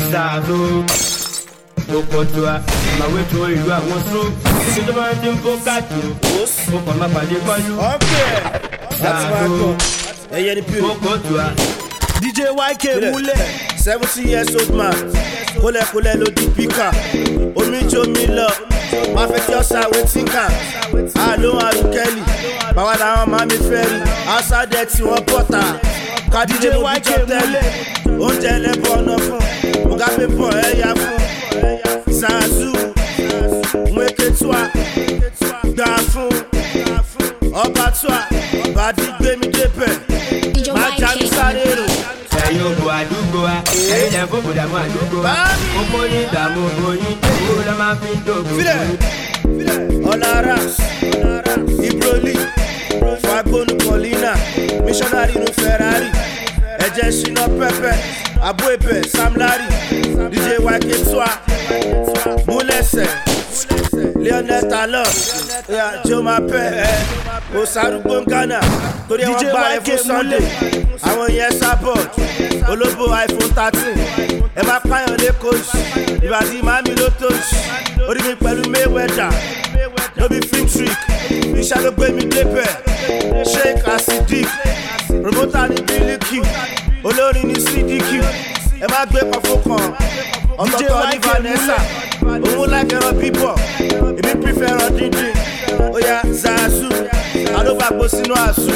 Zazo, Okotua, Mawetu, you are one so. You don't want to go catch you. Open my body for you. Okay, that's my God. Hey, the pure Okotua. DJ YK Mule, 70 years old man. Kole lo di pika. Omi jo mi lo. Ma fe ti osa wetin kan. Alo Aru Kelly. Bawa da won ma mi feri. Asa de ti won bota. Ka DJ YK Mule. Oúnjẹ lẹ́bọ̀ ọ̀nà fún. Mo ga pé bọ̀ ẹ̀yà fún. Zazu. Mweke tua. Gbà fún. Ọba tua. Bàdí gbé mi débẹ̀. Má já mi sáré rò. Ẹ̀yin ògbò àdúgbò wa, ẹ̀yin lẹ́ fòkò dàmú àdúgbò wa. Gbogbo yín dàmú oyin, owó lọ́ máa fi ń dògbò. Ọ̀lára, Ibroli, Fagbonu Paulina, Missionary nu Ferrari, Ẹ̀jẹ̀ Ṣínà Pẹ́pẹ́, Abu Ebe, Sam Larry, DJ YK Tua, Múlẹ̀sẹ̀, Lionel Talon, Joe Mapẹ́, Osarugbo Ghana, torí ẹ̀wọ̀n gbà ẹ̀ fún Sunday, àwọn yẹn sábọ̀d, olóbó iPhone 13, ẹ má pààyàn lẹ́kọ̀ọ́sì, ìbàdí màmí ló tòṣì, orí mi pẹ̀lú Mayweather, no be film trick, iṣẹ́ ló gbé mi débẹ̀, Sheikh Asidik, promoter ní Biliki, olórin ní CDQ, ẹ má gbé pọ̀fọ́ kan, ọ̀tọ̀ọ̀tọ̀ ní Vanessa, òun lákẹ́rọ̀ bíbọ̀, èmi prefer díndín, ó yá Zazu, àdóbàgbò sínú àṣù.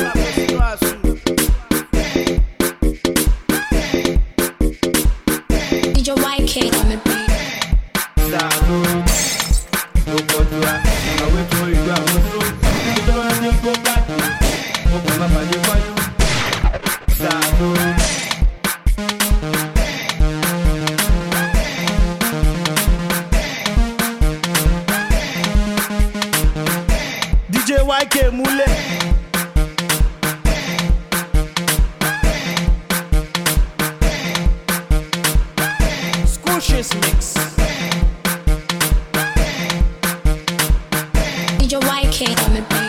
DJ YK on the beat. Zazo, Okotua, Mawetu, you are one so. You don't want to go catch you. Open my body for you. Zazo. DJ YK Mule. Squishes mix. DJ YK on the beat.